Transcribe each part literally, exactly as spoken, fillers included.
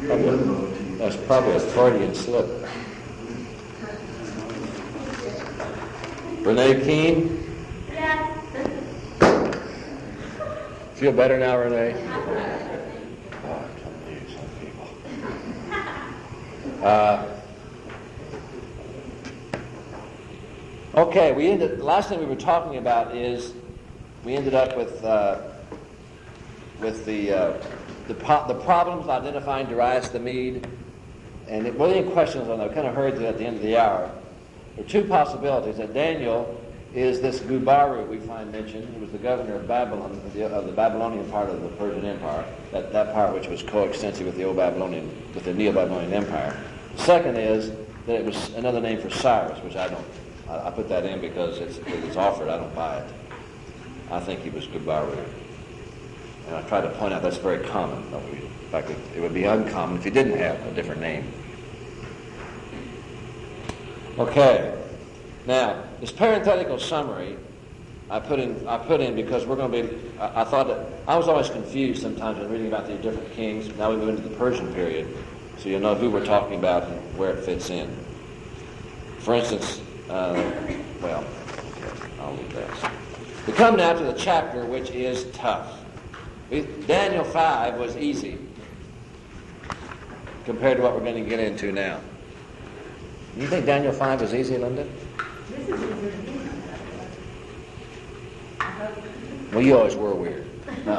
Probably, that's probably a Freudian slip. Renee Keene? Yes. Feel better now, Renee? Oh, I'm telling you, some people. Uh, okay, we ended. The last thing we were talking about is we ended up with uh, with the uh, the po- the problems identifying Darius the Mede, and it wasn't any questions on that. We kind of heard that at the end of the hour. There are two possibilities: that Daniel is this Gubaru we find mentioned, who was the governor of Babylon, of the, of the Babylonian part of the Persian Empire, that, that part which was coextensive with the old Babylonian, with the Neo-Babylonian Empire. The second is that it was another name for Cyrus, which I don't, I, I put that in because it's, it's offered, I don't buy it. I think he was Gubaru. And I try to point out that's very common. In fact, it, it would be uncommon if you didn't have a different name. Okay. Now, this parenthetical summary I put in I put in because we're going to be, I, I thought that, I was always confused sometimes when reading about the different kings. Now we move into the Persian period, so you'll know who we're talking about and where it fits in. For instance, uh, well, okay, I'll leave that. We come now to the chapter which is tough. We, Daniel five was easy compared to what we're going to get into now. You think Daniel five was easy, Linda? Well, you always were weird. No.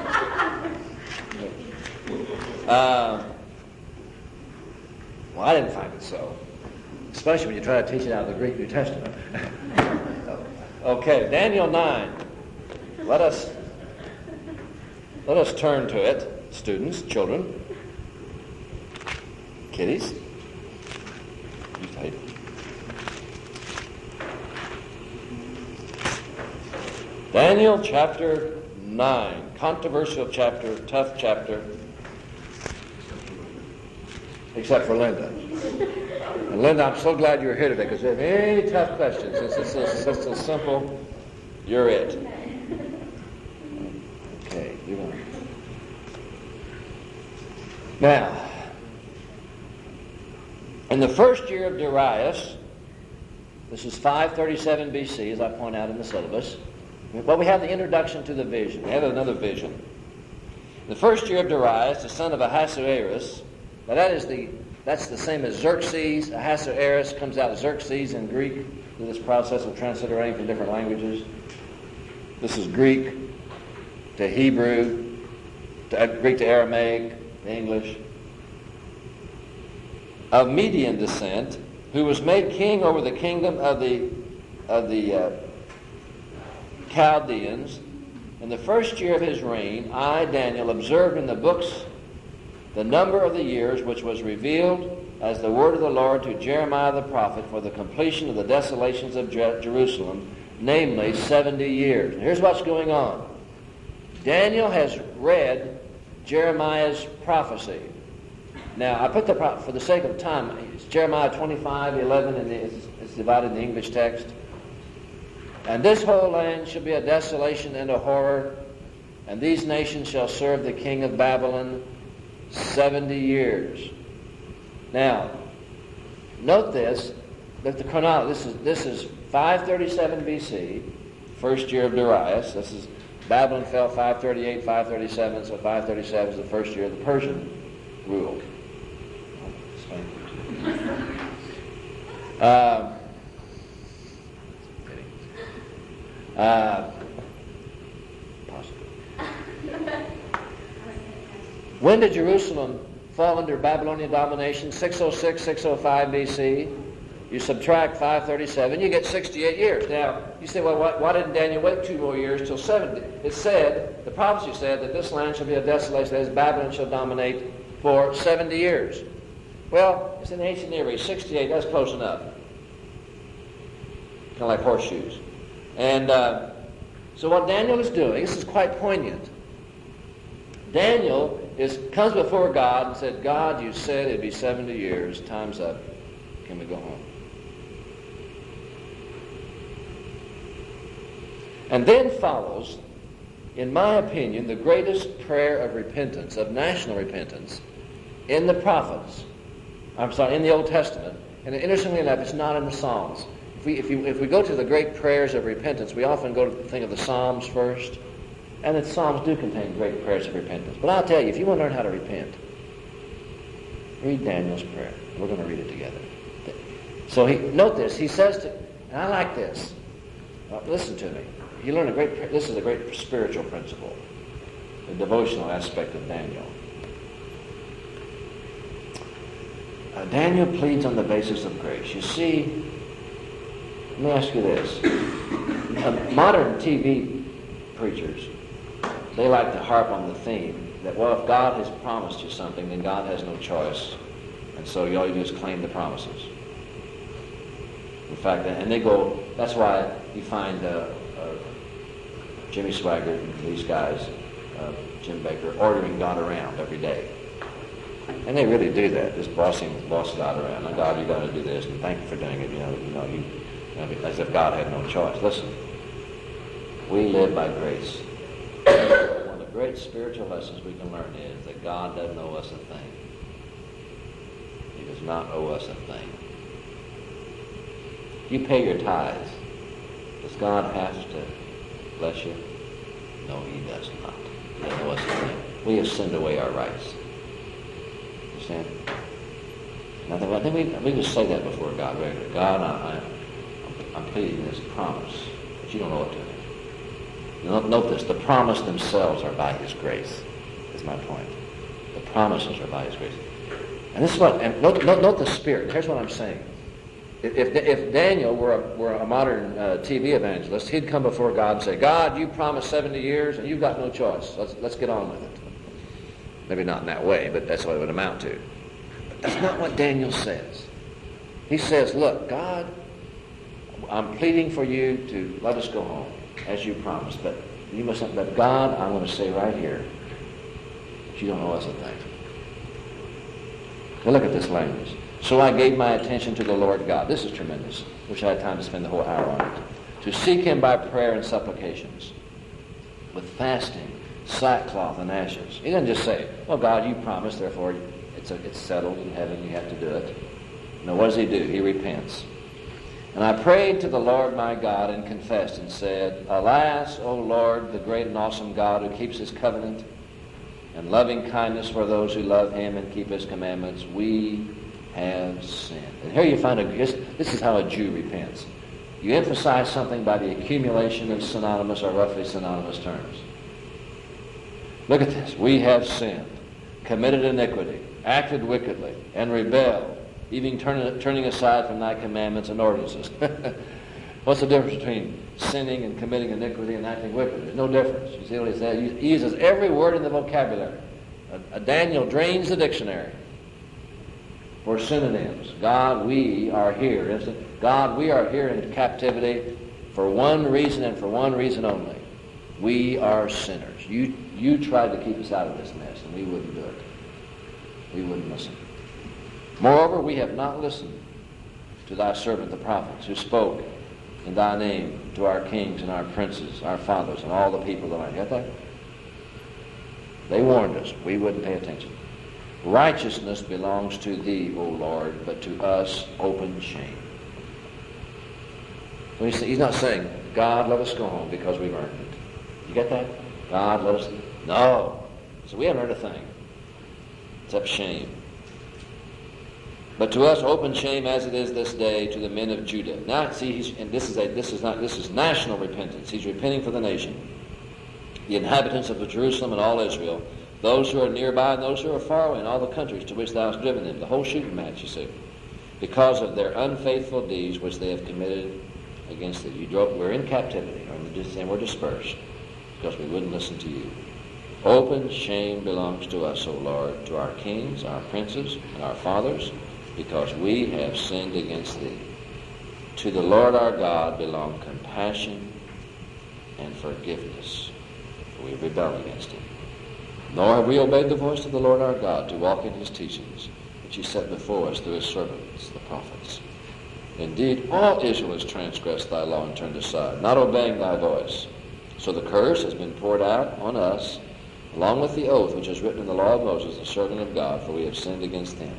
Uh, well, I didn't find it so. Especially when you try to teach it out of the Greek New Testament. Okay, Daniel nine. Let us let us turn to it, students, children, kiddies. You tight. Daniel chapter nine, controversial chapter, tough chapter, except for Linda. And Linda, I'm so glad you're here today because if you have any tough questions, it's just so, so, so simple, you're it. Okay, you're going. Now, in the first year of Darius, this is five thirty-seven B C, as I point out in the syllabus. Well, we have the introduction to the vision. We have another vision. The first year of Darius, the son of Ahasuerus, now that is the that's the same as Xerxes. Ahasuerus comes out Xerxes in Greek through this process of transliterating from different languages. This is Greek to Hebrew, to, uh, Greek to Aramaic, to English. Of Median descent, who was made king over the kingdom of the of the uh, Chaldeans. In the first year of his reign, I, Daniel, observed in the books the number of the years which was revealed as the word of the Lord to Jeremiah the prophet for the completion of the desolations of Jer- Jerusalem, namely seventy years. And here's what's going on. Daniel has read Jeremiah's prophecy. Now, I put the pro- for the sake of time, it's Jeremiah twenty-five, eleven, and it's, it's divided in the English text. And this whole land shall be a desolation and a horror, and these nations shall serve the king of Babylon seventy years. Now, note this, that the chronology, this is, this is five thirty-seven B C, first year of Darius. This is, Babylon fell five thirty-eight, five thirty-seven, so five thirty-seven is the first year of the Persian rule. Uh, Uh, possibly. When did Jerusalem fall under Babylonian domination? six oh six, six oh five B C. You subtract five thirty-seven, you get sixty-eight years. Now, you say, well, why, why didn't Daniel wait two more years till seventy? It said, the prophecy said that this land shall be a desolation, that is, Babylon shall dominate for seventy years. Well, it's in the ancient Near East, sixty-eight, that's close enough. Kind of like horseshoes. And uh, so what Daniel is doing, this is quite poignant. Daniel is comes before God and said, God, you said it'd be seventy years. Time's up. Can we go home? And then follows, in my opinion, the greatest prayer of repentance, of national repentance, in the prophets, I'm sorry, in the Old Testament, and interestingly enough, it's not in the Psalms. If we, if, you, if we go to the great prayers of repentance, we often go to think of the Psalms first, and the Psalms do contain great prayers of repentance. But I'll tell you, if you want to learn how to repent, read Daniel's prayer. We're going to read it together. So he, note this, he says to, and I like this, uh, listen to me. You learn a great, this is a great spiritual principle, the devotional aspect of Daniel. Uh, Daniel pleads on the basis of grace. You see, let me ask you this. Uh, modern T V preachers, they like to harp on the theme that, well, if God has promised you something, then God has no choice. And so all you do is claim the promises. In fact, and they go, that's why you find uh, uh, Jimmy Swaggart and these guys, uh, Jim Baker, ordering God around every day. And they really do that, just bossing, boss God around. Now, God, you got to do this, and thank you for doing it. You know, you know, you, you know, as if God had no choice. Listen, we live by grace. One of the great spiritual lessons we can learn is that God doesn't owe us a thing. He does not owe us a thing. You pay your tithes. Does God have to bless you? No, he does not. He doesn't owe us a thing. We have sinned away our rights. Understand? And I think, I think we, we just say that before God regularly. God, I, I, I'm pleading this promise, but you don't owe it to me. You know, note this, the promise themselves are by his grace, is my point. The promises are by his grace. And this is what, and note, note, note the spirit. Here's what I'm saying. If, if, if Daniel were a, were a modern uh, T V evangelist, he'd come before God and say, God, you promised seventy years and you've got no choice. Let's, let's get on with it. Maybe not in that way, but that's what it would amount to. But that's not what Daniel says. He says, look, God, I'm pleading for you to let us go home, as you promised. But you must, but God, I'm going to say right here, that you don't owe us a thing. Now look at this language. So I gave my attention to the Lord God. This is tremendous. Wish I had time to spend the whole hour on it. To seek him by prayer and supplications, with fasting, sackcloth, and ashes. He doesn't just say, well, God, you promised, therefore it's, a, it's settled in heaven, you have to do it. No, what does he do? He repents. And I prayed to the Lord my God and confessed and said, alas, O Lord, the great and awesome God who keeps his covenant and loving kindness for those who love him and keep his commandments, we have sinned. And here you find a, this, this is how a Jew repents. You emphasize something by the accumulation of synonymous or roughly synonymous terms. Look at this. We have sinned, committed iniquity, acted wickedly, and rebelled, even turning, turning aside from thy commandments and ordinances. What's the difference between sinning and committing iniquity and acting wickedly? There's no difference. You see what he says? He uses every word in the vocabulary. A, a Daniel drains the dictionary for synonyms. God, we are here. God, we are here in captivity for one reason and for one reason only. We are sinners. You, you tried to keep us out of this mess, and we wouldn't do it. We wouldn't listen. Moreover, we have not listened to thy servant the prophets, who spoke in thy name to our kings and our princes, our fathers, and all the people that I get that? They warned us. We wouldn't pay attention. Righteousness belongs to thee, O Lord, but to us open shame. So he's, he's not saying, God, let us go home because we've earned it. You get that? God, let us... No. So we haven't earned a thing, except shame. But to us open shame as it is this day to the men of Judah. Now, see, he's, and this is a this is not this is national repentance. He's repenting for the nation, the inhabitants of Jerusalem and all Israel, those who are nearby and those who are far away, in all the countries to which thou hast driven them. The whole shooting match, you see, because of their unfaithful deeds which they have committed against thee. You drove. We're in captivity, and we're dispersed because we wouldn't listen to you. Open shame belongs to us, O Lord, to our kings, our princes, and our fathers, because we have sinned against thee. To the Lord our God belong compassion and forgiveness, for we rebel against him. Nor have we obeyed the voice of the Lord our God to walk in his teachings, which he set before us through his servants, the prophets. Indeed, all Israel has transgressed thy law and turned aside, not obeying thy voice. So the curse has been poured out on us along with the oath which is written in the law of Moses, the servant of God, for we have sinned against him.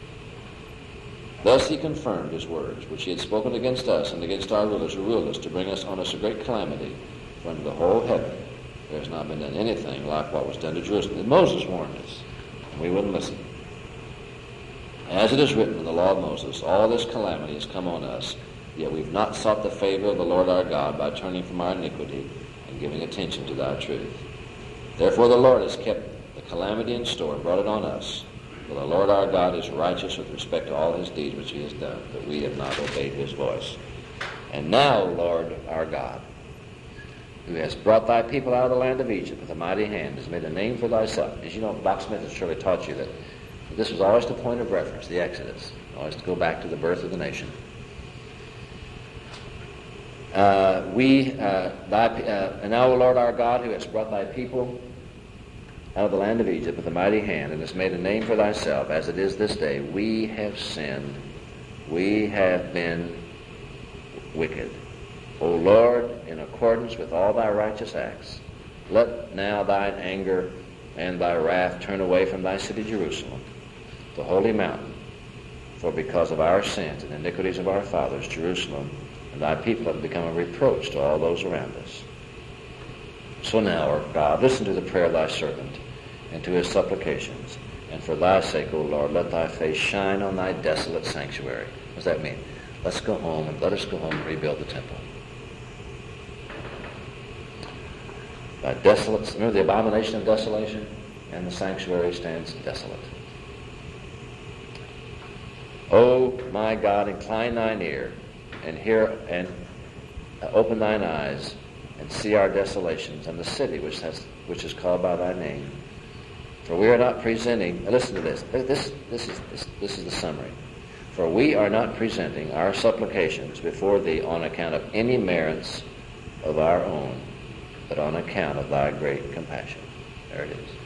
Thus he confirmed his words, which he had spoken against us and against our rulers who ruled us, to bring us on us a great calamity. For under the whole heaven there has not been done anything like what was done to Jerusalem. And Moses warned us, and we wouldn't listen. As it is written in the law of Moses, all this calamity has come on us, yet we've not sought the favor of the Lord our God by turning from our iniquity and giving attention to thy truth. Therefore the Lord has kept the calamity in store and brought it on us. For the Lord our God is righteous with respect to all his deeds which he has done, but we have not obeyed his voice. And now, Lord our God, who has brought thy people out of the land of Egypt with a mighty hand, has made a name for thyself. As you know, Blacksmith has surely taught you that this was always the point of reference, the Exodus, always to go back to the birth of the nation. Uh, we, uh, thy, uh, and now, O Lord our God, who hast brought thy people out of the land of Egypt with a mighty hand, and hast made a name for thyself, as it is this day, we have sinned, we have been wicked. O Lord, in accordance with all thy righteous acts, let now thine anger and thy wrath turn away from thy city Jerusalem, the holy mountain. For because of our sins and iniquities of our fathers, Jerusalem and thy people have become a reproach to all those around us. So now, O God, listen to the prayer of thy servant and to his supplications. And for thy sake, O Lord, let thy face shine on thy desolate sanctuary. What does that mean? Let's go home and let us go home and rebuild the temple. Thy desolate, remember the abomination of desolation? And the sanctuary stands desolate. O my God, incline thine ear and hear and open thine eyes and see our desolations and the city which has which is called by thy name. For we are not presenting. Listen to this. This this is this, this is the summary. For we are not presenting our supplications before thee on account of any merits of our own, but on account of thy great compassion. There it is.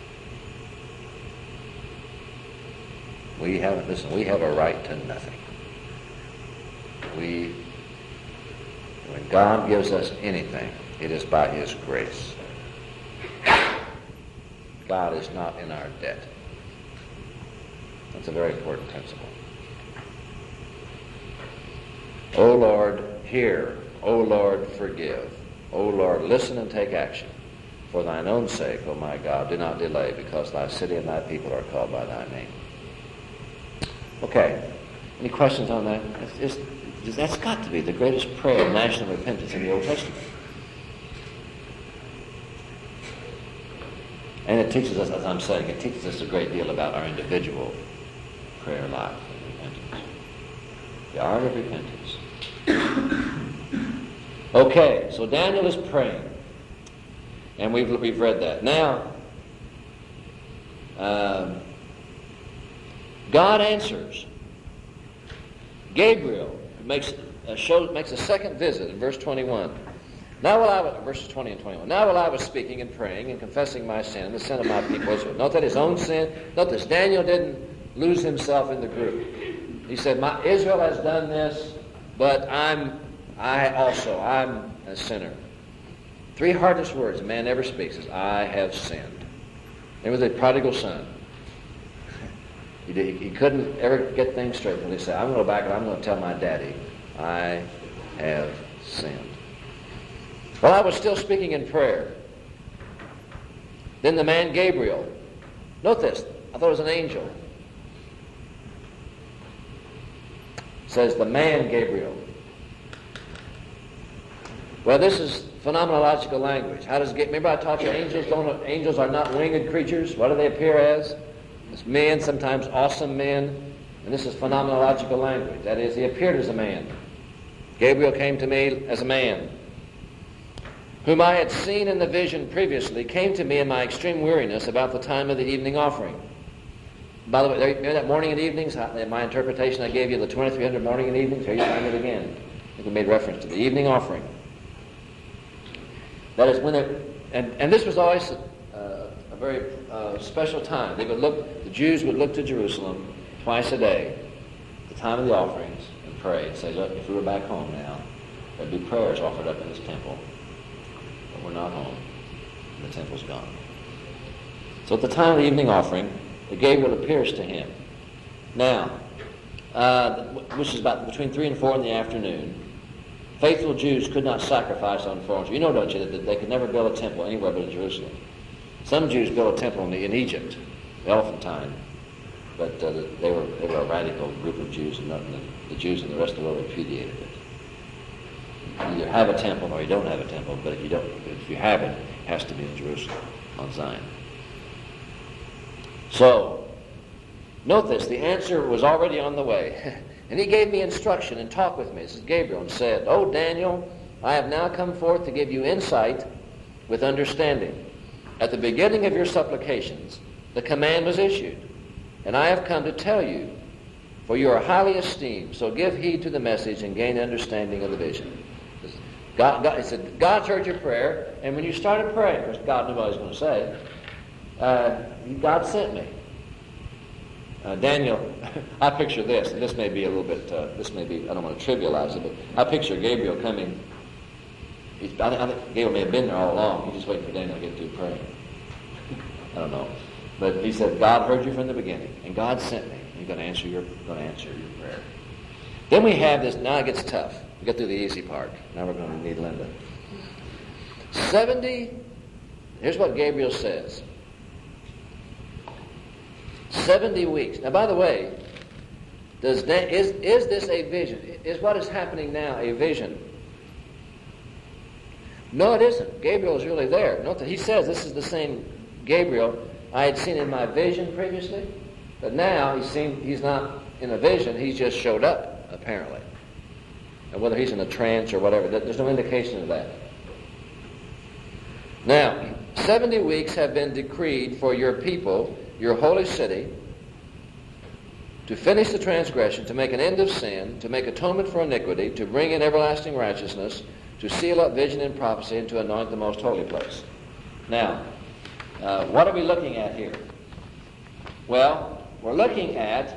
We have, listen, we have a right to nothing. We, when God gives us anything, it is by his grace. God is not in our debt. That's a very important principle. O Lord, hear. O Lord, forgive. O Lord, listen and take action. For thine own sake, O my God, do not delay, because thy city and thy people are called by thy name. Okay. Any questions on that? It's, it's, that's got to be the greatest prayer of national repentance in the Old Testament. And it teaches us, as I'm saying, it teaches us a great deal about our individual prayer life and repentance. The art of repentance. Okay, so Daniel is praying. And we've, we've read that. Now, um, God answers. Gabriel makes a, show, makes a second visit in verse twenty-one. Now while I was, verses twenty and twenty-one. Now while I was speaking and praying and confessing my sin and the sin of my people Israel. Note that his own sin. Note this. Daniel didn't lose himself in the group. He said, my, Israel has done this, but I'm, I also, I'm a sinner. Three hardest words a man ever speaks is, I have sinned. Remember the prodigal son. He, did, he couldn't ever get things straight until he said, I'm going to go back and I'm going to tell my daddy, I have sinned. While I was still speaking in prayer, then the man Gabriel, note this, I thought it was an angel, says the man Gabriel. Well, this is phenomenological language. How does it get? Remember I taught you angels don't, angels are not winged creatures. What do they appear as? As men, sometimes awesome men. And this is phenomenological language. That is, he appeared as a man. Gabriel came to me as a man, whom I had seen in the vision previously, came to me in my extreme weariness about the time of the evening offering. By the way, remember that morning and evenings? In my interpretation, I gave you the twenty-three hundred morning and evenings. Here you find it again. I think we made reference to the evening offering. That is when it, and, and this was always uh, a very uh, special time. They would look, the Jews would look to Jerusalem twice a day, the time of the offerings, and pray and say, look, if we were back home now, there'd be prayers offered up in this temple. But we're not home, and the temple's gone. So at the time of the evening offering, Gabriel appears to him. Now, uh, which is about between three and four in the afternoon, faithful Jews could not sacrifice on foreign. You know, don't you, that they could never build a temple anywhere but in Jerusalem. Some Jews built a temple in, the, in Egypt, Elephantine, but uh, they were they were a radical group of Jews, and the, the Jews in the rest of the world repudiated it. You either have a temple or you don't have a temple, but if you don't, if you have it, it has to be in Jerusalem, on Zion. So, note this, the answer was already on the way. And he gave me instruction and talked with me, this is Gabriel, and said, "O Daniel, I have now come forth to give you insight with understanding. At the beginning of your supplications, the command was issued, and I have come to tell you, for you are highly esteemed, so give heed to the message and gain understanding of the vision." God, God, he said, God's heard your prayer, and when you started praying, because God knew what I was going to say, uh, God sent me. Uh, Daniel, I picture this, and this may be a little bit, uh, this may be, I don't want to trivialize it, but I picture Gabriel coming. He's, I, think, I think Gabriel may have been there all along. He's just waiting for Daniel to get through praying. I don't know. But he said, God heard you from the beginning, and God sent me. He's going to answer your, going to answer your prayer. Then we have this, now it gets tough. We get through the easy part. Now we're going to need Linda. seventy, here's what Gabriel says. seventy weeks. Now, by the way, does Dan, is, is this a vision? Is what is happening now a vision? No, it isn't. Gabriel is really there. Note that he says this is the same Gabriel I had seen in my vision previously, but now he's seen, he's not in a vision, he's just showed up, apparently. And whether he's in a trance or whatever, there's no indication of that. Now, seventy weeks have been decreed for your people, your holy city, to finish the transgression, to make an end of sin, to make atonement for iniquity, to bring in everlasting righteousness, to seal up vision and prophecy, and to anoint the most holy place. Now, uh, what are we looking at here? Well, we're looking at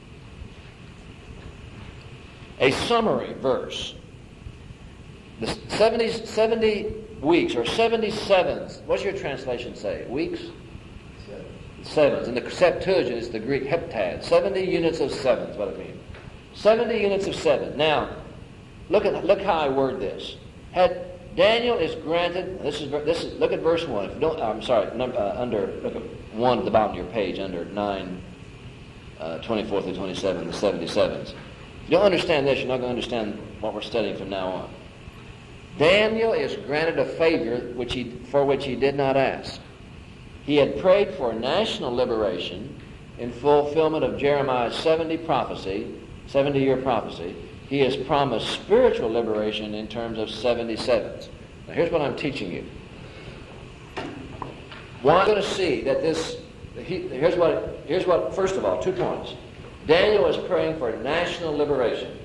a summary verse. The seventy, seventy weeks, or seventy-sevens, what's your translation say? Weeks? Sevens. In the Septuagint, it's the Greek heptad. seventy units of sevens, what it means. seventy units of seven. Now, look at look how I word this. Had Daniel is granted. This is this is. Look at verse one. If you don't, I'm sorry. Number, uh, under look at one at the bottom of your page. Under nine, uh, twenty-four through twenty-seven, the seventy-sevens. If you don't understand this, you're not going to understand what we're studying from now on. Daniel is granted a favor which he for which he did not ask. He had prayed for national liberation in fulfillment of Jeremiah's seventy prophecy, seventy-year prophecy. He has promised spiritual liberation in terms of seventy-sevens. Now here's what I'm teaching you. Well, I'm going to see that this, he, here's what, here's what, first of all, two points. Daniel is praying for national liberation.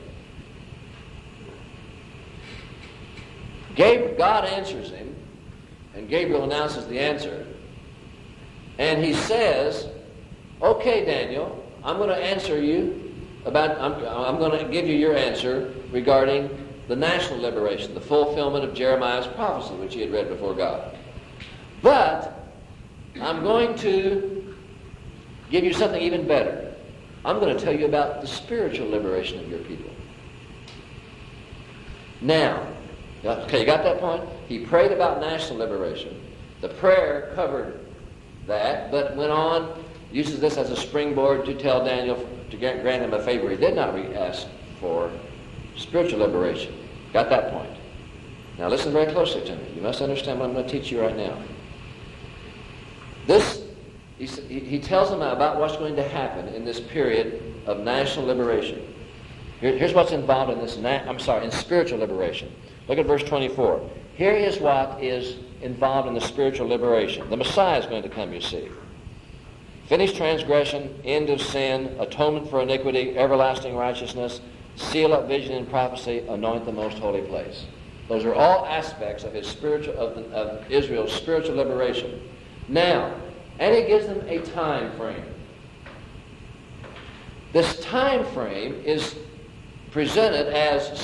Gabriel, God answers him, and Gabriel announces the answer. And he says, okay, Daniel, I'm going to answer you about, I'm, I'm going to give you your answer regarding the national liberation, the fulfillment of Jeremiah's prophecy, which he had read before God. But I'm going to give you something even better. I'm going to tell you about the spiritual liberation of your people. Now, okay, you got that point? He prayed about national liberation. The prayer covered that, but went on, uses this as a springboard to tell Daniel to grant him a favor he did not ask for, spiritual liberation. Got that point? Now listen very closely to me. You must understand what I'm going to teach you right now. This, he, he tells them about what's going to happen in this period of national liberation. Here, here's what's involved in this, na- I'm sorry, in spiritual liberation. Look at verse twenty-four. Here is what is involved in the spiritual liberation. The Messiah is going to come, you see. Finish transgression, end of sin, atonement for iniquity, everlasting righteousness, seal up vision and prophecy, anoint the most holy place. Those are all aspects of his spiritual of, the, of Israel's spiritual liberation. Now, and he gives them a time frame. This time frame is presented as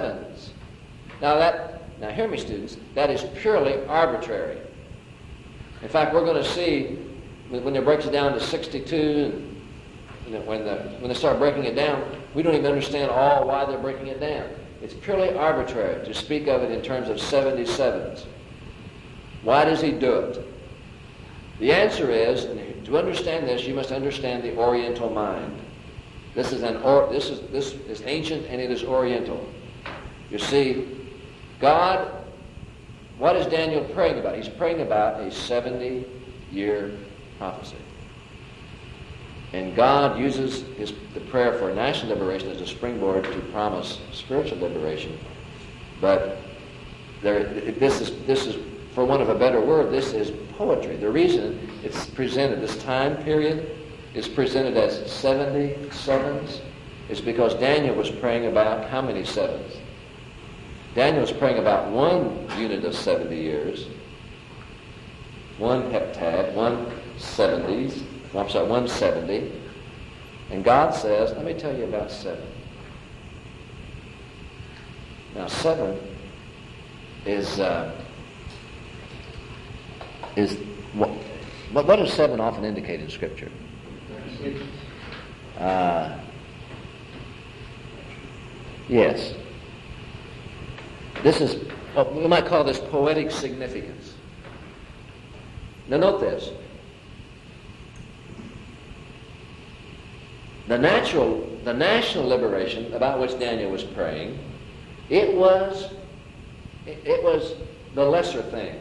seventy-sevens. Now that now hear me, students, that is purely arbitrary. In fact, we're going to see when it breaks it down to sixty-two, and when, the, when they start breaking it down, we don't even understand all why they're breaking it down. It's purely arbitrary to speak of it in terms of seventy-sevens. Why does he do it? The answer is, and to understand this, you must understand the Oriental mind. This is an or, this is this is ancient and it is Oriental. You see, God, what is Daniel praying about? He's praying about a seventy-year prophecy. And God uses his, the prayer for national liberation as a springboard to promise spiritual liberation. But there, this is this is, for want of a better word, this is poetry. The reason it's presented, this time period, is presented as seventy sevens is because Daniel was praying about how many sevens? Daniel was praying about one unit of seventy years, one heptad, one seventies, I'm sorry, one seventy. And God says, let me tell you about seven. Now, seven is uh, is what, what does seven often indicate in Scripture? Uh, yes. This is, well, we might call this poetic significance. Now note this. The natural, the national liberation about which Daniel was praying, it was, it, it was the lesser thing.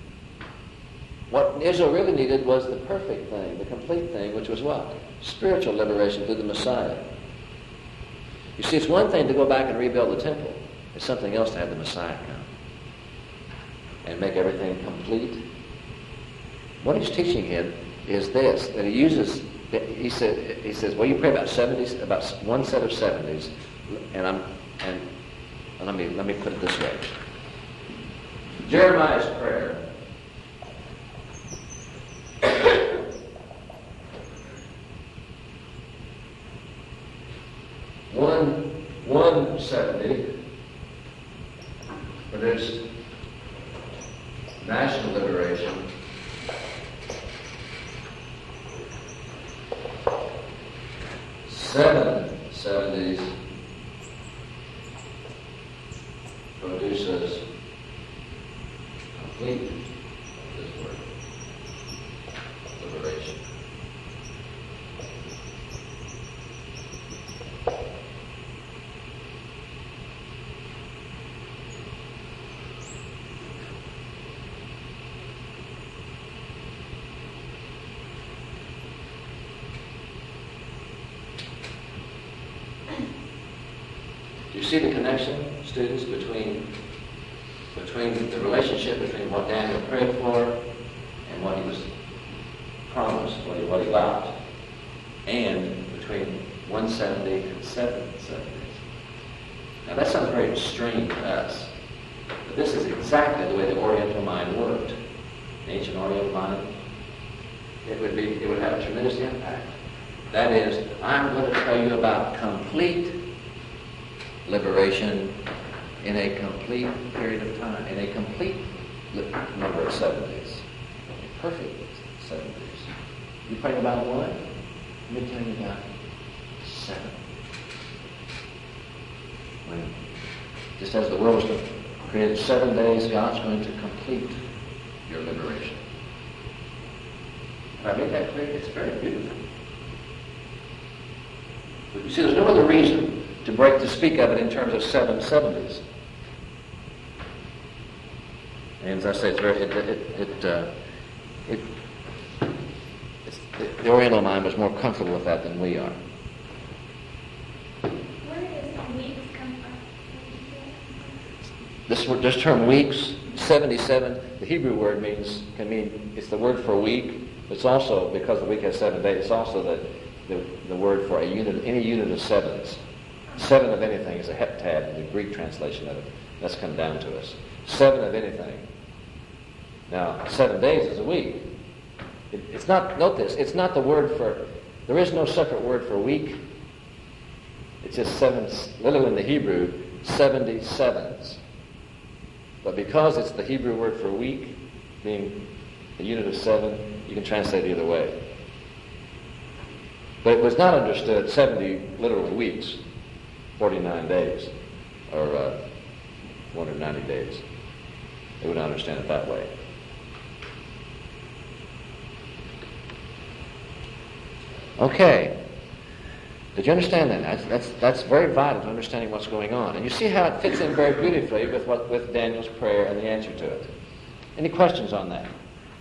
What Israel really needed was the perfect thing, the complete thing, which was what? Spiritual liberation through the Messiah. You see, it's one thing to go back and rebuild the temple. It's something else to have the Messiah come and make everything complete. What he's teaching him is this, that he uses, he said, he says, well, you pray about seventies, about one set of seventies, and I'm, and let me let me put it this way. Jeremiah's prayer. One, one seventy produced national liberation. Seven seventies produces complete this word, liberation. You see the connection, students, between between the relationship between what Daniel prayed for and what he was promised, what he, what he got, and between one seventy and seven seventies. Now that sounds very extreme to us, but this is exactly the way the Oriental mind worked. The ancient Oriental mind, it would be, it would have a tremendous impact. That is, I'm going to tell you about complete liberation in a complete period of time, in a complete li- number of seventies, a perfect seventies. You pray about one, let me tell you about seven. When, just as the world was created seven days, God's going to complete your liberation. Have I made that clear? It's very beautiful. But you see, there's no other reason to break to speak of it in terms of seven seventies. And as I say, it's very it it it, uh, it it's, the, the Oriental mind was more comfortable with that than we are. Where does weeks come from? This word, this term weeks, seventy-seven. The Hebrew word means can mean it's the word for week. It's also, because the week has seven days, it's also the the, the word for a unit, any unit of sevens. Seven of anything is a heptad, the Greek translation of it. That's come down to us. Seven of anything. Now, seven days is a week. It, it's not, note this, it's not the word for, there is no separate word for week. It's just seven, literally in the Hebrew, seventy-sevens. But because it's the Hebrew word for week, being the unit of seven, you can translate it either way. But it was not understood seventy literal weeks, forty-nine days, or uh, one hundred ninety days. They would not understand it that way. Okay. Did you understand that? That's, that's, that's very vital to understanding what's going on. And you see how it fits in very beautifully with, what, with Daniel's prayer and the answer to it. Any questions on that?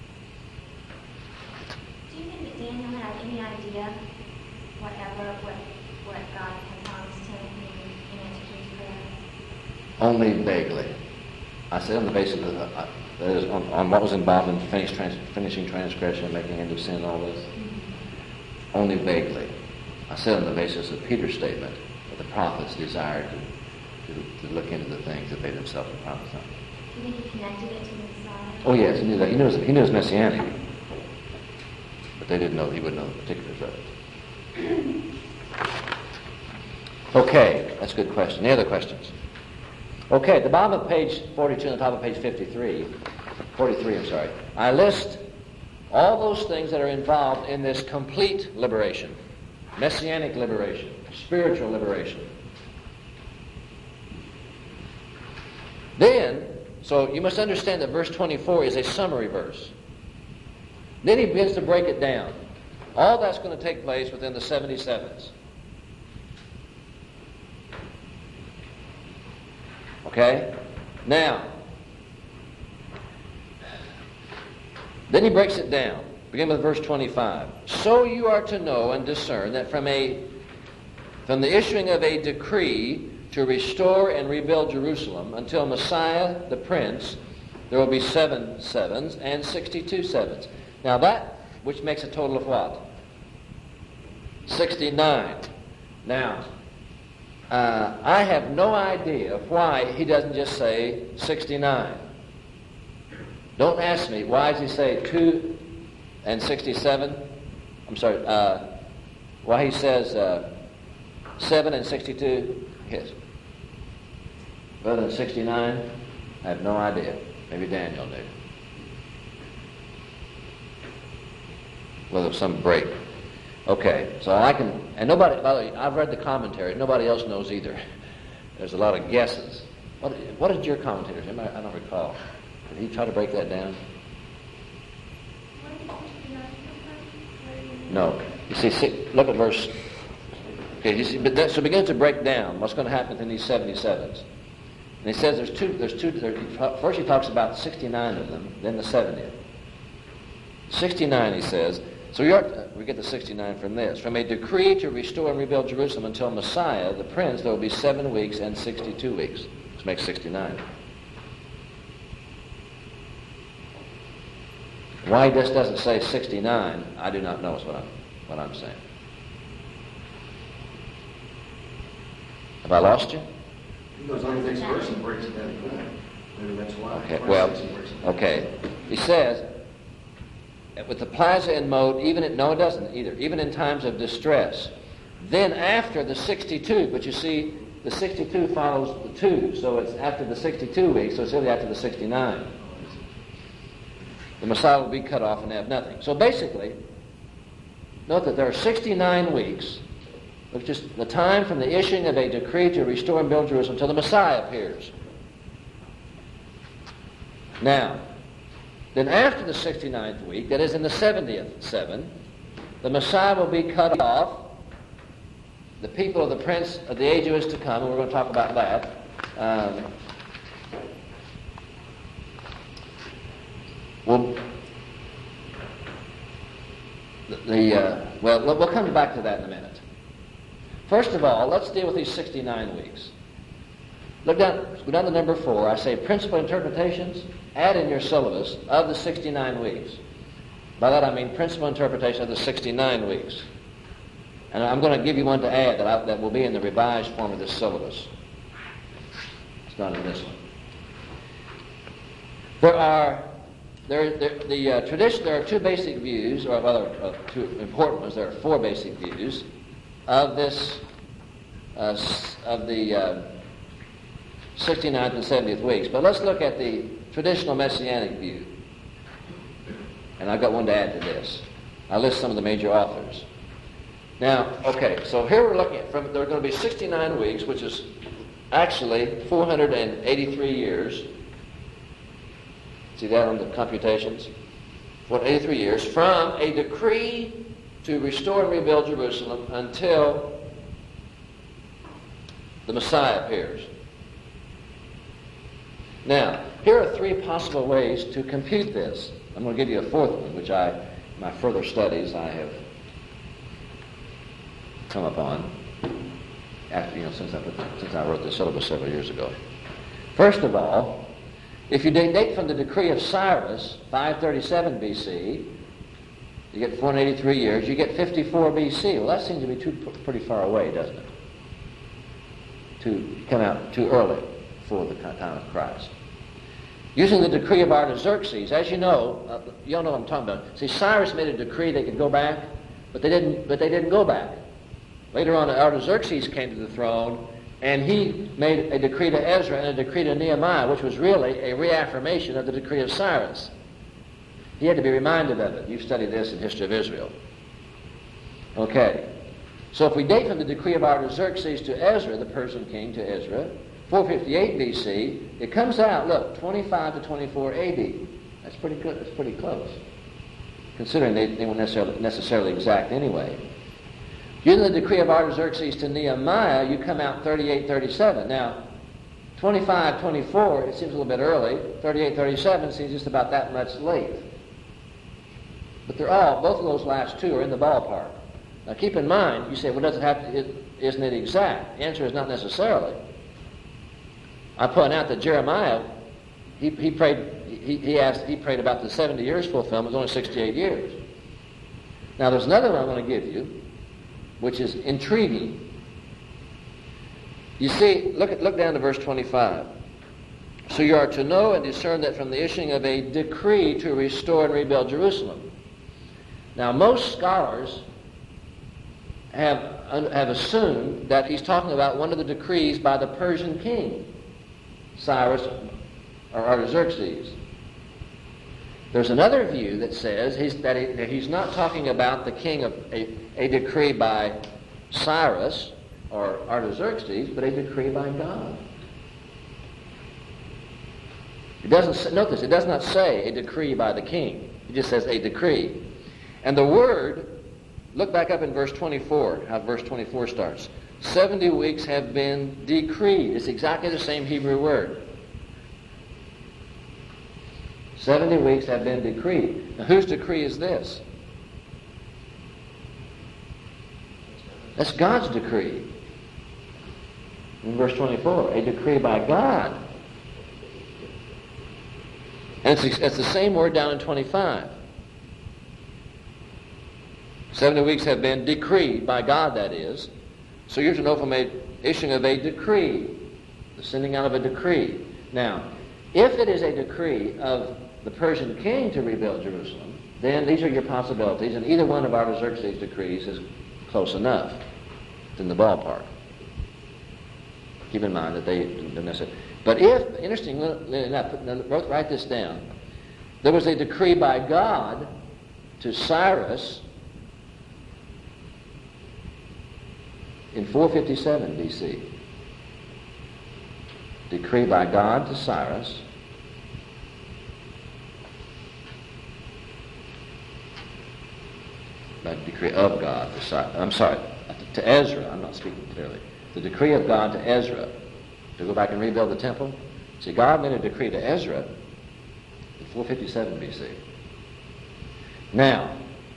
Do you think that Daniel had any idea, whatever, what, what God had promised him in answer to his prayer? Only vaguely. I said on the basis of the, uh, that is on, on what was involved in finish, trans, finishing transgression, making an end of sin, and all this. Mm-hmm. Only vaguely. I said on the basis of Peter's statement that the prophets desired to, to, to look into the things that they themselves had prophesied. Do you think he connected it to the Messiah? Oh yes, he knew that. He knew, he knew it was messianic. But they didn't know, he wouldn't know the particulars of it. Okay, that's a good question. Any other questions? Okay, at the bottom of page forty-two and the top of page fifty-three, forty-three, I'm sorry, I list all those things that are involved in this complete liberation. Messianic liberation, spiritual liberation. Then, so you must understand that verse twenty-four is a summary verse. Then he begins to break it down. All that's going to take place within the seventy-sevens. Okay? Now, then he breaks it down. Begin with verse twenty-five. So you are to know and discern that from a from the issuing of a decree to restore and rebuild Jerusalem until Messiah the Prince, there will be seven sevens and sixty-two sevens. Now that, which makes a total of what? sixty-nine. Now, uh, I have no idea why he doesn't just say sixty-nine. Don't ask me, why does he say two and sixty-seven? I'm sorry, uh, why he says uh, seven and sixty-two? Yes. Rather than sixty-nine? I have no idea. Maybe Daniel knew. Well, there's some break. Okay, so I can, and nobody, by the way, I've read the commentaries. Nobody else knows either. There's a lot of guesses. What, what did your commentators? I don't recall. Did he try to break that down? No. You see, see, look at verse. Okay, you see, but that, so it begins to break down what's going to happen in these seventy-sevens. And he says there's two. There's two. There, first, he talks about sixty-nine of them, then the seventieth. sixty-nine, he says. So we, are, we get the sixty-nine from this. From a decree to restore and rebuild Jerusalem until Messiah, the Prince, there will be seven weeks and sixty-two weeks, which makes sixty-nine. Why this doesn't say sixty-nine, I do not know, is what I'm, what I'm saying. Have I lost you? He goes on the next verse and breaks it down. Maybe that's why. Okay, well, okay. He says, with the plaza in mode, even in, no it doesn't either, even in times of distress. Then after the sixty-two, but you see, the sixty-two follows the two, so it's after the sixty-two weeks, so it's really after the sixty-nine. The Messiah will be cut off and have nothing. So basically, note that there are sixty-nine weeks, which is the time from the issuing of a decree to restore and build Jerusalem until the Messiah appears. Now, then after the sixty-ninth week, that is in the seventieth seven, the Messiah will be cut off. The people of the Prince of the age who is to come, and we're going to talk about that. Um, Well, the uh, well, we'll come back to that in a minute. First of all, let's deal with these sixty-nine weeks. Look down, go down to number four. I say principal interpretations. Add in your syllabus of the sixty-nine weeks. By that I mean principal interpretation of the sixty-nine weeks. And I'm going to give you one to add that, I, that will be in the revised form of this syllabus. It's not in this one. There are. There, there, the uh, tradition. There are two basic views, or rather, uh, two important ones. There are four basic views of this, uh, of the uh, sixty-ninth and seventieth weeks. But let's look at the traditional Messianic view. And I've got one to add to this. I list some of the major authors. Now, okay, so here we're looking at, from, there are going to be sixty-nine weeks, which is actually four hundred eighty-three years. See that on the computations? four hundred eighty-three years from a decree to restore and rebuild Jerusalem until the Messiah appears. Now, here are three possible ways to compute this. I'm going to give you a fourth one, which I, in my further studies, I have come upon after, you know, since I, put, since I wrote the syllabus several years ago. First of all, if you date from the decree of Cyrus, five thirty-seven B C, you get four hundred eighty-three years, you get fifty-four B C. Well, that seems to be too pretty far away, doesn't it? To come out too early for the time of Christ. Using the decree of Artaxerxes, as you know, uh, you all know what I'm talking about. See, Cyrus made a decree they could go back, but they didn't. But they didn't go back. Later on, Artaxerxes came to the throne, and he made a decree to Ezra and a decree to Nehemiah, which was really a reaffirmation of the decree of Cyrus. He had to be reminded of it. You've studied this in History of Israel. Okay. So if we date from the decree of Artaxerxes to Ezra, the Persian king, to Ezra, four fifty-eight B C, it comes out, look, twenty-five to twenty-four A D. That's pretty good. That's pretty close, considering they, they weren't necessarily, necessarily exact anyway. Using the decree of Artaxerxes to Nehemiah, you come out thirty-eight thirty-seven. Now, twenty-five twenty-four, it seems a little bit early. thirty-eight thirty-seven seems just about that much late. But they're all, both of those last two are in the ballpark. Now keep in mind, you say, well, does it have to, it, isn't it exact? The answer is not necessarily. I point out that Jeremiah, he, he prayed he, he asked he prayed about the seventy years fulfillment. It was only sixty-eight years. Now there's another one I'm going to give you, which is intriguing. You see, look at look down to verse twenty-five. So you are to know and discern that from the issuing of a decree to restore and rebuild Jerusalem. Now most scholars have have assumed that he's talking about one of the decrees by the Persian king, Cyrus or Artaxerxes. There's another view that says he's, that, he, that he's not talking about the king of a, a decree by Cyrus or Artaxerxes, but a decree by God. It doesn't note this. It does not say a decree by the king. It just says a decree. And the word, look back up in verse twenty-four, how verse twenty-four starts. seventy weeks have been decreed. It's exactly the same Hebrew word. seventy weeks have been decreed. Now, whose decree is this? That's God's decree. In verse twenty-four, a decree by God. And it's, it's the same word down in twenty-five. seventy weeks have been decreed by God, that is. So you're to know from a issuing of a decree, the sending out of a decree. Now, if it is a decree of the Persian king to rebuild Jerusalem, then these are your possibilities, and either one of Artaxerxes' decrees is close enough. It's in the ballpark. Keep in mind that they don't necessarily. But if, interestingly enough, write this down, there was a decree by God to Cyrus in four fifty-seven B C. Decree by God to Cyrus. By decree of God to Cyrus. I'm sorry, to Ezra. I'm not speaking clearly. The decree of God to Ezra to go back and rebuild the temple. See, God made a decree to Ezra in four fifty-seven B C. Now,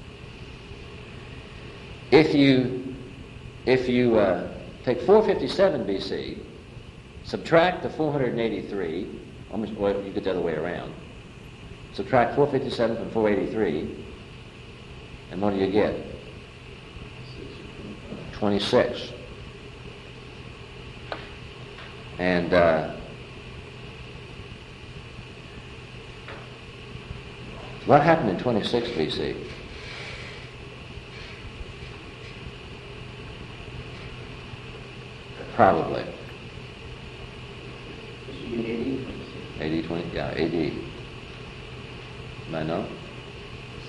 if you if you uh, take four fifty-seven B C, subtract the four hundred eighty-three, almost, well, you get the other way around. Subtract four fifty-seven from four eighty-three, and what do you get? twenty-six. And uh, what happened in twenty-six B C? Probably. A D twenty, yeah, A D. Am I know?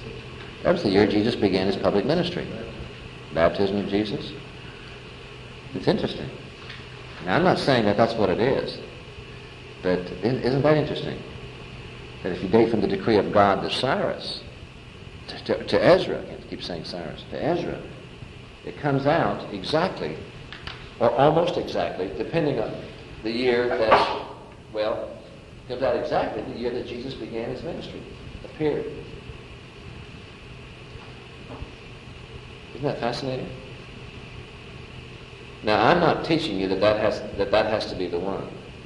That was the year Jesus began his public ministry. Baptism of Jesus. It's interesting. Now, I'm not saying that that's what it is, but isn't that interesting? That if you date from the decree of God to Cyrus, to, to, to Ezra, I can't keep saying Cyrus, to Ezra, it comes out exactly, or almost exactly, depending on the year that, well, it comes out exactly the year that Jesus began his ministry, appeared. Isn't that fascinating? Now, I'm not teaching you that that has, that that has to be the one.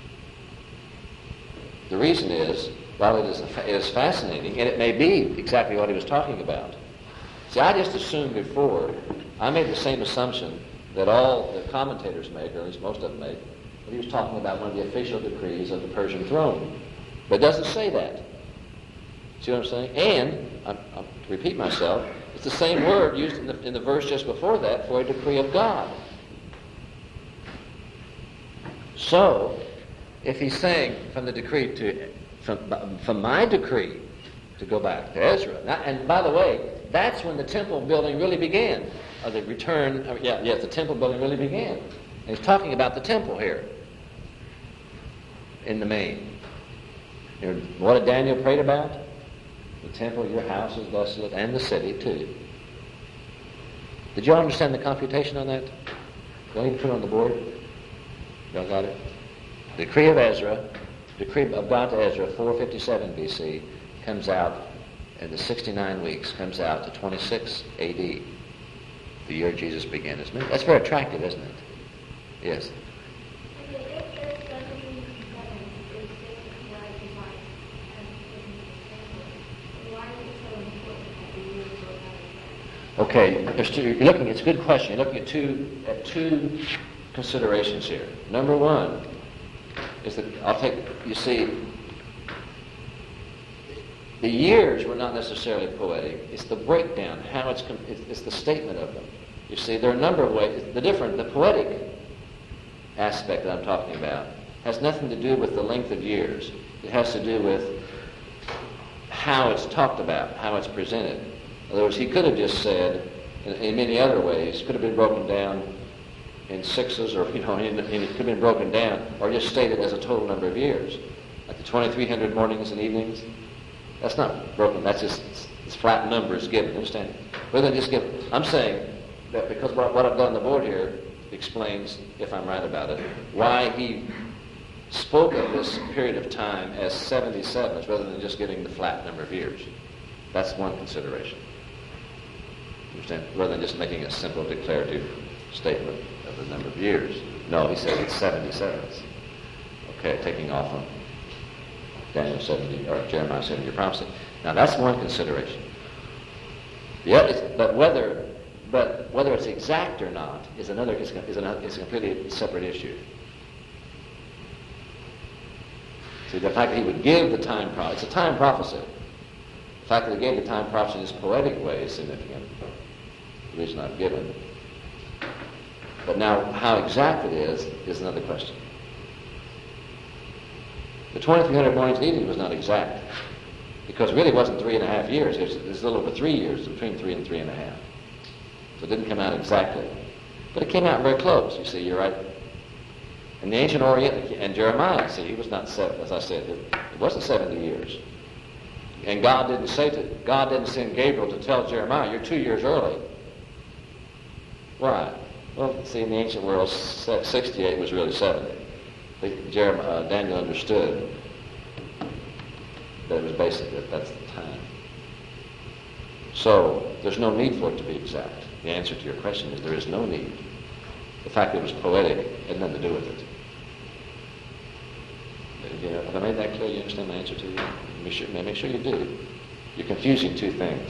The reason is, while it is, it is fascinating, and it may be exactly what he was talking about. See, I just assumed before, I made the same assumption that all the commentators make, or at least most of them make, that he was talking about one of the official decrees of the Persian throne. But it doesn't say that. See what I'm saying? And, I'm, I'm, to repeat myself, it's the same word used in the, in the verse just before that for a decree of God. So, if he's saying from the decree to, from, from my decree to go back to Ezra, now, and by the way, that's when the temple building really began, or the return, or yeah, yes, the temple building really began. And he's talking about the temple here, in the main. You know, what did Daniel prayed about? The temple, your house is desolate, and the city too. Did you all understand the computation on that? Do I need to put it on the board? Y'all got it? Decree of Ezra, decree of God to Ezra, four fifty-seven B C, comes out in the sixty-nine weeks, comes out to twenty-six A D, the year Jesus began his ministry. That's very attractive, isn't it? Yes. Okay, there's two, you're looking. It's a good question. You're looking at two at two considerations here. Number one is that I'll take. You see, the years were not necessarily poetic. It's the breakdown, how it's it's the statement of them. You see, there are a number of ways. The different, the poetic aspect that I'm talking about has nothing to do with the length of years. It has to do with how it's talked about, how it's presented. In other words, he could have just said, in, in many other ways, could have been broken down in sixes, or you know, in, in, it could have been broken down, or just stated as a total number of years, like the twenty-three hundred mornings and evenings. That's not broken. That's just it's, it's flat numbers given. You understand? Rather than just give. I'm saying that because what, what I've done on the board here explains, if I'm right about it, why he spoke of this period of time as seventy-sevens rather than just giving the flat number of years. That's one consideration. Understand? Rather than just making a simple declarative statement of the number of years. No, he says it's seventy-sevens. Okay, taking off on Daniel seventy or Jeremiah seventy prophecy. Now that's one consideration. The other, but whether, but whether it's exact or not is another is, is, another, is a completely separate issue. See, the fact that he would give the time prophecy, it's a time prophecy. The fact that he gave the time prophecy in this poetic way is significant. The reason I've given. But now, how exact it is, is another question. The twenty-three hundred mornings and evenings was not exact, because it really wasn't three and a half years. It was, it was a little over three years, between three and three and a half. So it didn't come out exactly. But it came out very close, you see, you're right. In the ancient Orient, and Jeremiah, see, he was not, seven, as I said, it, it wasn't seventy years. And God didn't say to, God didn't send Gabriel to tell Jeremiah, you're two years early. Why? Well, see, in the ancient world, sixty-eight was really seventy. Jeremiah, uh, Daniel understood that it was basically that that's the time. So there's no need for it to be exact. The answer to your question is there is no need. The fact that it was poetic had nothing to do with it. You know, have I made that clear? You understand my answer to you? Make sure, make sure you do. You're confusing two things.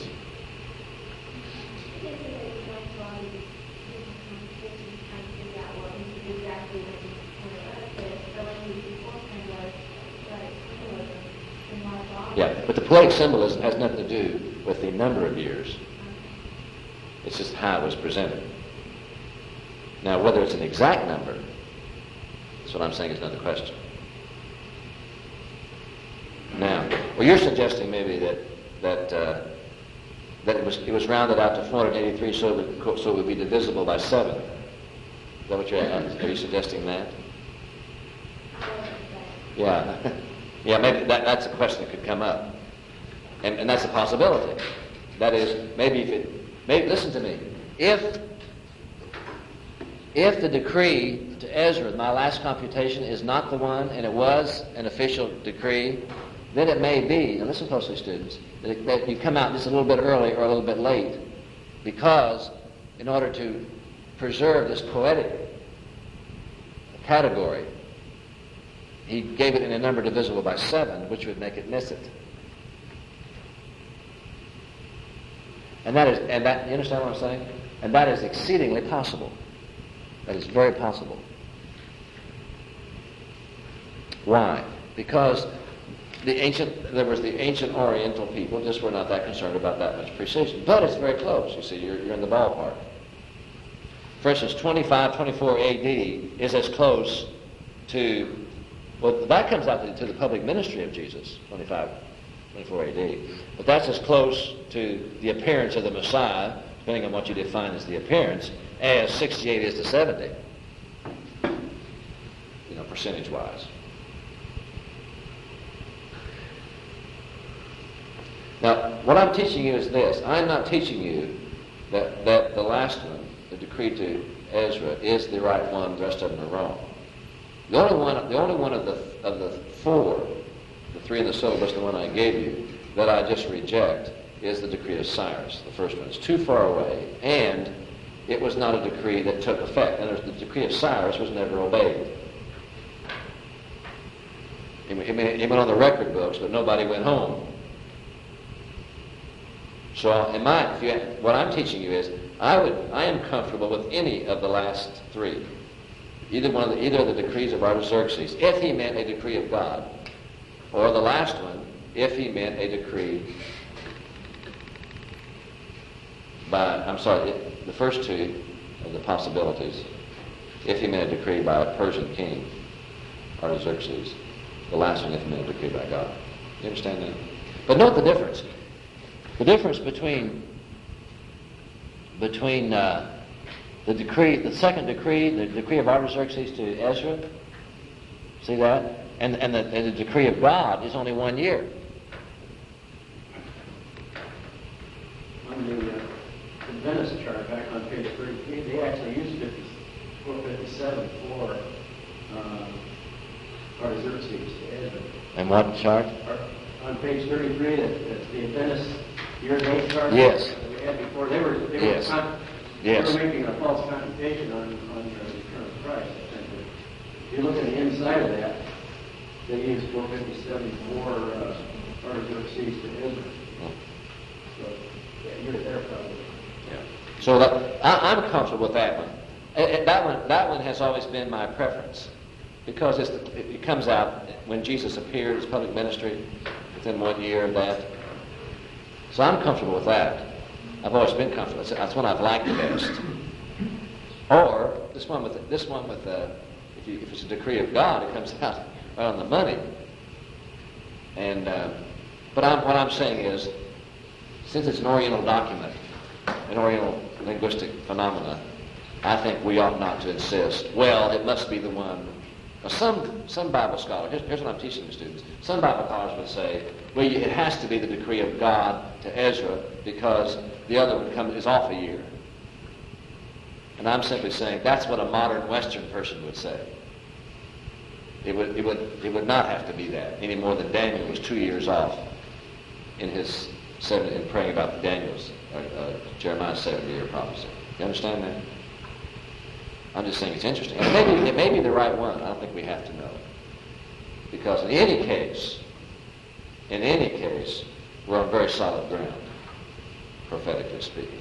Yeah, but the poetic symbolism has nothing to do with the number of years. It's just how it was presented. Now, whether it's an exact number, that's what I'm saying is another question. Now, well, you're suggesting maybe that that uh, that it was it was rounded out to four hundred eighty-three, so it would, so it would be divisible by seven. Is that what you're are you suggesting that? Yeah, yeah. Maybe that, that's a question that could come up, and and that's a possibility. That is, maybe if it, maybe listen to me. If if the decree to Ezra, my last computation, is not the one, and it was an official decree, then it may be, and listen closely, students, that, that you come out just a little bit early or a little bit late, because in order to preserve this poetic category, he gave it in a number divisible by seven, which would make it miss it. And that is, and that, you understand what I'm saying? And that is exceedingly possible. That is very possible. Why? Because the ancient, there was the ancient Oriental people just were not that concerned about that much precision. But it's very close, you see, you're, you're in the ballpark. For instance, twenty-five, twenty-four A D is as close to, well, that comes out to, to the public ministry of Jesus, twenty-five, twenty-four A D. But that's as close to the appearance of the Messiah, depending on what you define as the appearance, as sixty-eight is to seventy, you know, percentage-wise. Now, what I'm teaching you is this. I'm not teaching you that, that the last one, the decree to Ezra, is the right one, the rest of them are wrong. The only one, the only one of the of the four, the three in the syllabus, the one I gave you, that I just reject, is the decree of Cyrus, the first one. It's too far away, and it was not a decree that took effect. And the decree of Cyrus was never obeyed. It, it, it went on the record books, but nobody went home. So, in my, if you, what I'm teaching you is, I would, I am comfortable with any of the last three, either one of the, either of the decrees of Artaxerxes, if he meant a decree of God, or the last one, if he meant a decree by, I'm sorry, the first two of the possibilities, if he meant a decree by a Persian king, Artaxerxes, the last one if he meant a decree by God. You understand that? But note the difference. The difference between between uh, the decree, the second decree, the decree of Artaxerxes to Ezra, see that? And, and, the, and the decree of God is only one year. On the uh, Venice chart back on page thirty-three, they actually used fifty-four fifty-seven for uh, Artaxerxes to Ezra. And what chart? On page thirty-three, that, that's the Venice year date chart. Yes. That we had before. They were they Yes. were, con- Yes. they were making a false computation on on the return of Christ. I think. If you look at the inside of that, they used four fifty-seven for uh, Artaxerxes to Ezra. So yeah, you're there probably. Yeah. So that, I, I'm comfortable with that one. And, and that one. That one has always been my preference, because it's the, it, it comes out when Jesus appeared, his public ministry, within one year of that. So I'm comfortable with that. I've always been comfortable. That's one I've liked the best. Or this one with this one with uh, if, you, if it's a decree of God, it comes out right on the money. And uh, but I'm, what I'm saying is, since it's an Oriental document, an Oriental linguistic phenomena, I think we ought not to insist, well, it must be the one. Now, some some Bible scholars, here's, here's what I'm teaching the students, some Bible scholars would say, well, it has to be the decree of God to Ezra because the other one comes, is off a year. And I'm simply saying that's what a modern Western person would say. It would, it would, it would not have to be that, any more than Daniel was two years off in his seven, in praying about the Daniel's, uh, uh, Jeremiah's seventy-year prophecy. You understand that? I'm just saying it's interesting. And it may be, it may be the right one. I don't think we have to know. Because in any case, in any case, we're on very solid ground, prophetically speaking.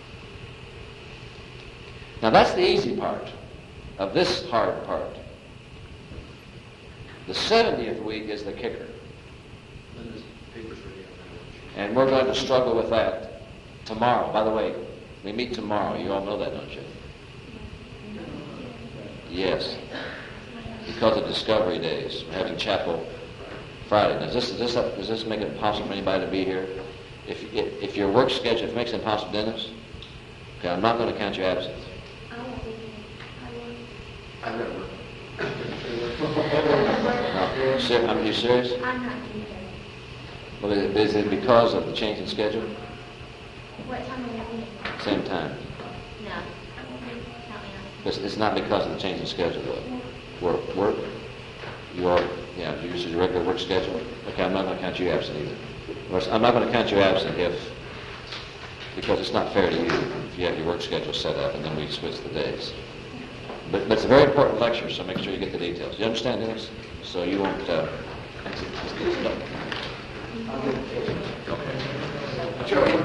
Now that's the easy part of this hard part. The seventieth week is the kicker. And we're going to struggle with that tomorrow. By the way, we meet tomorrow. You all know that, don't you? Yes. Because of Discovery Days. We're having chapel Friday. Does this, does this, does this make it possible for anybody to be here? If, if, if your work schedule, if it makes it impossible, Dennis, okay, I'm not going to count your absence. I won't be here. I I never. No, ser- I mean, you serious? won't. I'm not be here. Well, is it, is it because of the change in schedule? What time will you be? Same time. No. Not me. It's, it's not because of the change in schedule, though. Work, work. You are, yeah, you use your regular work schedule. Okay, I'm not going to count you absent either. Or I'm not going to count you absent if, because it's not fair to you if you have your work schedule set up and then we switch the days. But, but it's a very important lecture, so make sure you get the details. You understand this? So you won't. Uh, okay. Joey,